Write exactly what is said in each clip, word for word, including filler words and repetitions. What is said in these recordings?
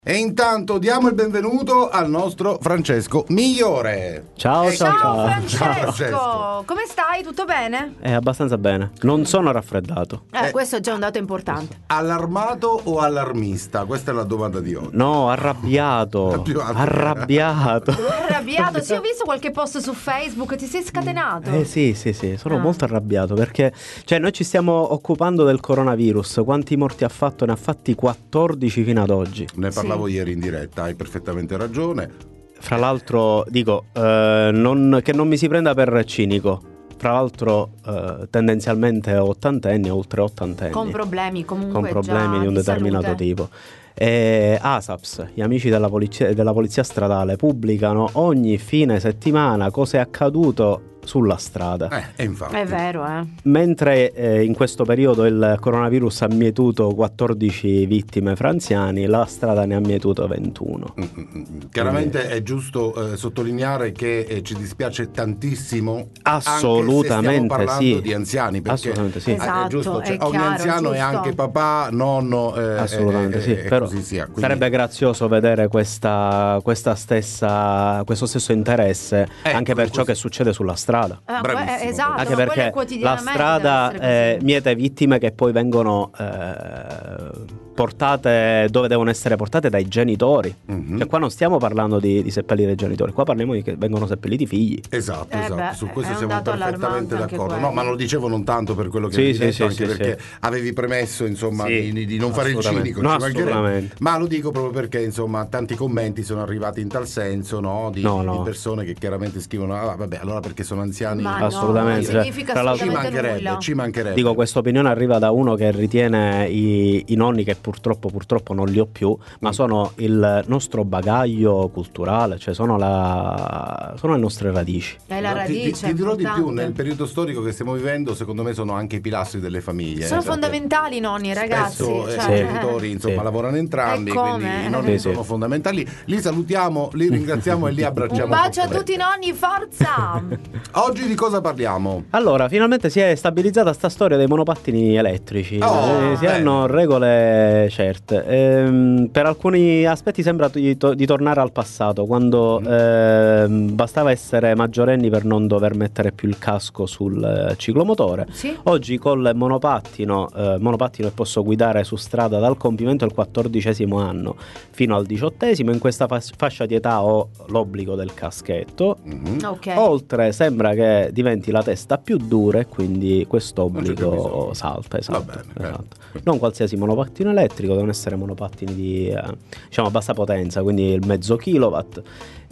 E intanto diamo il benvenuto al nostro Francesco Migliore. Ciao, Eh, ciao, Ciao, ciao. Francesco. Ciao, Francesco. Come stai? Tutto bene? È abbastanza bene. Non sono raffreddato. Eh, Eh, questo è già un dato importante. Allarmato o allarmista? Questa è la domanda di oggi. No, arrabbiato. Arrabbiato. Arrabbiato. Arrabbiato? Sì, ho visto qualche post su Facebook, ti sei scatenato. Eh sì, sì, sì, sono Ah. molto arrabbiato perché cioè noi ci stiamo occupando del coronavirus. Quanti morti ha fatto? Ne ha fatti quattordici fino ad oggi. Ne parlavo Sì. ieri in diretta, hai perfettamente ragione. Fra l'altro dico eh, non- che non mi si prenda per cinico. Fra l'altro eh, tendenzialmente ottantenni o oltre ottantenni. Con problemi comunque con problemi già di un determinato salute. tipo. E ASAPS, gli amici della polizia, della polizia stradale, pubblicano ogni fine settimana cosa è accaduto sulla strada. Eh, e infatti. È vero, eh. Mentre eh, in questo periodo il coronavirus ha mietuto quattordici vittime fra anziani, la strada ne ha mietuto ventuno. Mm, mm, mm. Chiaramente è giusto eh, sottolineare che eh, ci dispiace tantissimo. Assolutamente anche se stiamo parlando sì. di anziani, perché Assolutamente sì. eh, Esatto, è giusto, cioè, è ogni chiaro, anziano è giusto. anche papà, nonno, eh, Assolutamente eh, sì, eh, e però così sia. Quindi- sarebbe grazioso vedere questa, questa stessa, questo stesso interesse Ecco, anche per ciò questo- che succede sulla strada. Eh, Bravissimo. eh, esatto, Anche ma quello è perché la quotidianamente strada deve essere eh, così. miete vittime che poi vengono eh, portate dove devono essere portate dai genitori. Mhm. Cioè qua non stiamo parlando di, di seppellire i genitori, qua parliamo di che vengono seppelliti i figli. Esatto, Eh esatto, beh, su questo è un siamo dato perfettamente allarmante anche d'accordo. quello. No, ma lo dicevo non tanto per quello che Sì, avevi sì, detto, sì, anche sì, perché sì. avevi premesso, insomma, Sì, di, di non fare il assolutamente. cinico, No, ci mancherebbe. assolutamente. Ma lo dico proprio perché, insomma, tanti commenti sono arrivati in tal senso, no? Di, No, di no. persone che chiaramente scrivono, ah, vabbè, allora perché sono anziani. Ma Assolutamente, no, non cioè, significa tra l'altro- Ci assolutamente mancherebbe, nulla. ci mancherebbe. Dico, questa opinione arriva da uno che ritiene i, i nonni, che purtroppo purtroppo non li ho più, ma Mm. sono il nostro bagaglio culturale, cioè sono, la, sono le nostre radici. È la Ti- ti, radice. ti dirò di più, importante. nel periodo storico che stiamo vivendo, secondo me sono anche i pilastri delle famiglie. Sono eh, perché fondamentali i nonni, ragazzi. Spesso eh, cioè, i genitori insomma Sì. lavorano entrambi, E come? quindi i nonni Sì, sono sì. fondamentali. Li salutiamo, li ringraziamo e li abbracciamo. Un bacio a fortemente. tutti i nonni, forza! Oggi di cosa parliamo? Allora, finalmente si è stabilizzata sta storia dei monopattini elettrici. Oh, Eh, si bene. hanno regole certe. Ehm, per alcuni aspetti sembra di, to- di tornare al passato, quando Mm. ehm, bastava essere maggiorenni per non dover mettere più il casco sul eh, ciclomotore. Sì? Oggi col monopattino, eh, monopattino e posso guidare su strada dal compimento del quattordicesimo anno fino al diciottesimo. In questa fas- fascia di età ho l'obbligo del caschetto. Mhm. Ok. Oltre sembra che diventi la testa più dura e quindi Non c'è più quest'obbligo bisogno. salta. Esatto, Va bene, esatto. eh. Non qualsiasi monopattino elettrico, devono essere monopattini di eh, diciamo a bassa potenza, quindi il mezzo kilowatt.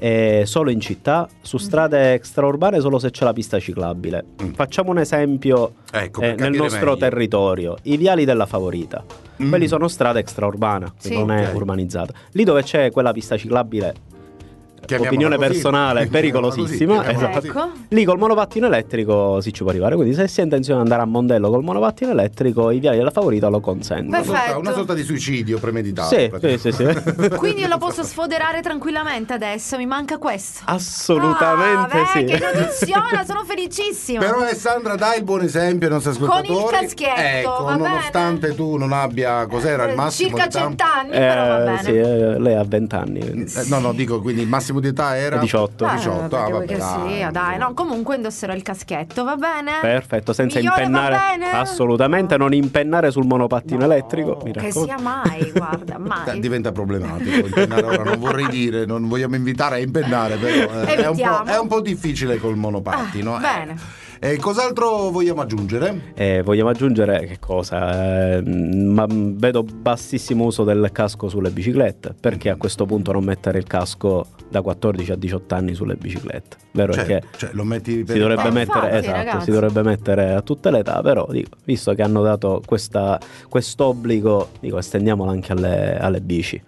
E solo in città, su strade extraurbane solo se c'è la pista ciclabile. Mm. Facciamo un esempio Ecco, eh, per nel capire nostro meglio. territorio, i viali della Favorita. Mm. Quelli sono strade extraurbana, Sì. non è Ok. urbanizzata. Lì dove c'è quella pista ciclabile, Chiamiamola opinione così. personale, Chiamiamola pericolosissima, così, chiamiamola esatto. così. Ecco. Lì col monopattino elettrico si ci può arrivare, quindi se si ha intenzione di andare a Mondello col monopattino elettrico, i viali della Favorita lo consentono. Una sorta, Perfetto. una sorta di suicidio premeditato. Sì, sì, praticamente. sì, sì. Quindi io lo posso sfoderare tranquillamente adesso, mi manca questo. Assolutamente ah, sì. beh, che notiziona, sono felicissima. Però Alessandra, dai il buon esempio ai nostri Con il ascoltatori. caschetto, ecco, va bene? nonostante tu non abbia, cos'era il Eh, massimo circa di età? cent'anni, però va Eh, bene. sì, eh, lei ha venti anni. Eh, no, no, dico, quindi il massimo di età era diciotto. Beh, diciotto, ah, perché vuoi vabbè, che dai, sia, dai, insomma. no, comunque indosserò il caschetto, va bene? Perfetto, senza Migliore, va impennare. bene? Assolutamente non impennare sul monopattino No, elettrico. Mi che raccomando. sia mai, guarda, Eh, mai. diventa problematico impennare ora, non vorrei dire, non vogliamo invitare a impennare, però eh, è, un po', Evitiamo. è un po' difficile col monopattino. Ah, eh. bene. E cos'altro vogliamo aggiungere? Eh, vogliamo aggiungere che cosa? Eh, ma vedo bassissimo uso del casco sulle biciclette. Perché a questo punto non mettere il casco da quattordici a diciotto anni sulle biciclette? Vero Cioè, è che cioè, lo metti per si dovrebbe Eh, mettere, infatti, esatto, ragazzi. si dovrebbe mettere a tutte le età, però dico, visto che hanno dato questa, quest'obbligo, dico, estendiamolo anche alle, alle bici.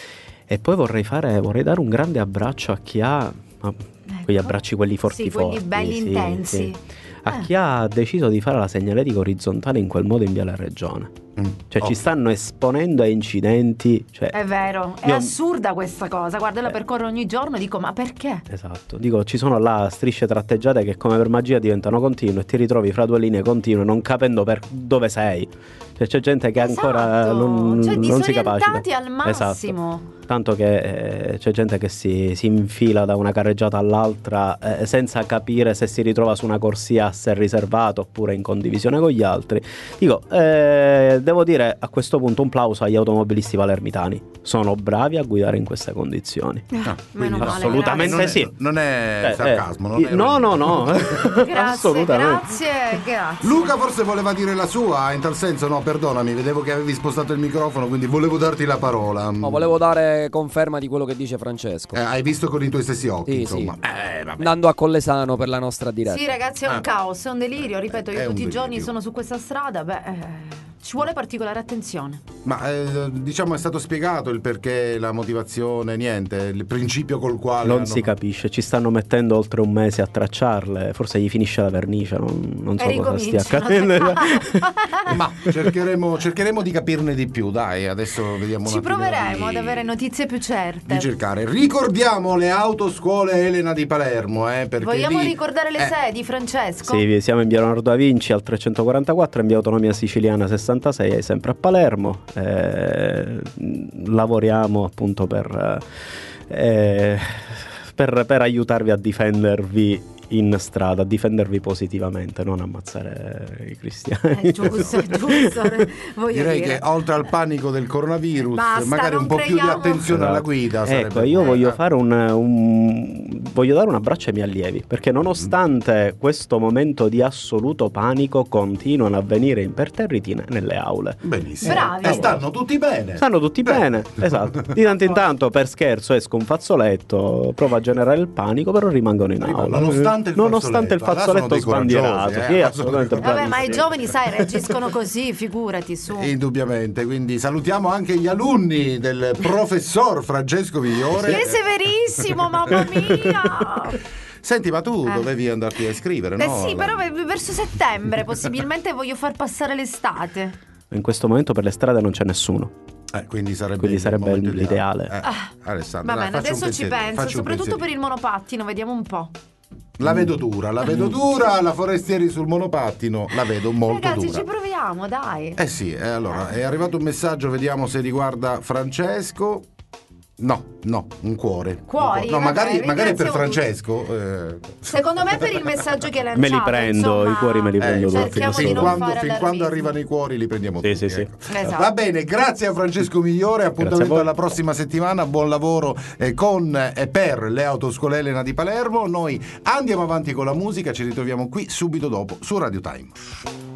E poi vorrei fare, vorrei dare un grande abbraccio a chi ha ma, quegli abbracci, quelli forti Sì, quelli forti, belli sì, intensi. sì. A Eh. chi ha deciso di fare la segnaletica orizzontale in quel modo in Viale Regione. Mm. Cioè Oh. ci stanno esponendo a incidenti. Cioè, È vero, è Io- assurda questa cosa. Guarda, io la Eh. percorro ogni giorno e dico, ma perché? Esatto, dico, ci sono là strisce tratteggiate che come per magia diventano continue e ti ritrovi fra due linee continue non capendo per dove sei. Cioè c'è gente che ancora Esatto. non, Cioè, non si capacita. disorientati al massimo. Esatto. Tanto che eh, c'è gente che si, si infila da una carreggiata all'altra eh, senza capire se si ritrova su una corsia a sé riservata oppure in condivisione con gli altri. Dico, eh, devo dire a questo punto un plauso agli automobilisti palermitani. Sono bravi a guidare in queste condizioni. Ah, Meno quindi male, assolutamente grazie. non è, sì. non è Eh, sarcasmo. eh, non è no, no, ironia. no. Grazie, Assolutamente. grazie, grazie. Luca forse voleva dire la sua, in tal senso, no, perdonami, vedevo che avevi spostato il microfono, quindi volevo darti la parola. No, volevo dare conferma di quello che dice Francesco. Eh, hai visto con i tuoi stessi occhi, Sì, insomma. sì. Eh, vabbè. Andando a Collesano per la nostra diretta. Sì, ragazzi, è un Ah. caos, è un delirio. Ripeto, io È un tutti i giorni delirio. sono su questa strada. Beh, eh, ci vuole particolare attenzione. Ma eh, diciamo è stato spiegato il perché, la motivazione, niente, il principio col quale Non hanno- si capisce, ci stanno mettendo oltre un mese a tracciarle, forse gli finisce la vernice, non, non so E cosa stia ricominciano. accadendo. Ma cercheremo, cercheremo di capirne di più, dai, adesso vediamo Ci un attimino proveremo di- ad avere notizie più certe. di cercare. Ricordiamo le autoscuole Elena di Palermo, eh, perché Vogliamo lì- ricordare le eh, sedi, Francesco? Sì, siamo in via Leonardo da Vinci al trecentoquarantaquattro, in via Autonomia Siciliana sessantasei, è sempre a Palermo. Eh, lavoriamo appunto per, eh, per, per aiutarvi a difendervi in strada, a difendervi positivamente, non ammazzare i cristiani. È giusto, è giusto. Voglio Direi dire. che oltre al panico del coronavirus, Basta, magari un non po' più di creiamo- attenzione alla guida. Ecco, sarebbe io buono. voglio Eh, fare un, un- voglio dare un abbraccio ai miei allievi, perché nonostante questo momento di assoluto panico continuano a venire imperterriti ne- nelle aule. Benissimo. Bravi. E stanno tutti bene. Stanno tutti bene, esatto. Di tanto in tanto per scherzo esco un fazzoletto, provo a generare il panico, però rimangono in aula. Nonostante il Nonostante il fazzoletto, là sono fazzoletto dei coraggiosi, sbandierato, eh, sì, là sono assolutamente dei Vabbè, ma i bravissimi. giovani, sai, reagiscono così, figurati su. Indubbiamente, quindi salutiamo anche gli alunni del professor Francesco Vigliore. Che severissimo, mamma mia! Senti, ma tu Eh. dovevi andarti a iscrivere, Eh no? sì, però ve- verso settembre possibilmente voglio far passare l'estate. In questo momento per le strade non c'è nessuno. Eh, quindi sarebbe, Quindi il sarebbe momento l'ideale. Eh, Ah. Alessandro, Va dai, bene, facci un adesso ci pensiero, penso, facci un soprattutto per pensierino. il monopattino, vediamo un po'. La vedo dura, la vedo dura, la Forestieri sul monopattino, la vedo molto Ragazzi, dura. ci proviamo, dai. Eh sì, eh, allora, è arrivato un messaggio, vediamo se riguarda Francesco. No, no, un cuore. Cuori, No, vabbè, magari, magari per ringraziamo tutti. Francesco. eh, Secondo me per il messaggio che hai lanciato. Me li prendo, insomma, i cuori me li eh, prendo tutti. cerchiamo fin di non quando, fare fin quando allarmismo. arrivano i cuori li prendiamo Sì, tutti. sì, sì. ecco. Esatto. Va bene, grazie a Francesco Migliore, Grazie a appuntamento voi. alla prossima settimana, buon lavoro eh, con e per le autoscuole Elena di Palermo. Noi andiamo avanti con la musica, ci ritroviamo qui subito dopo su Radio Time.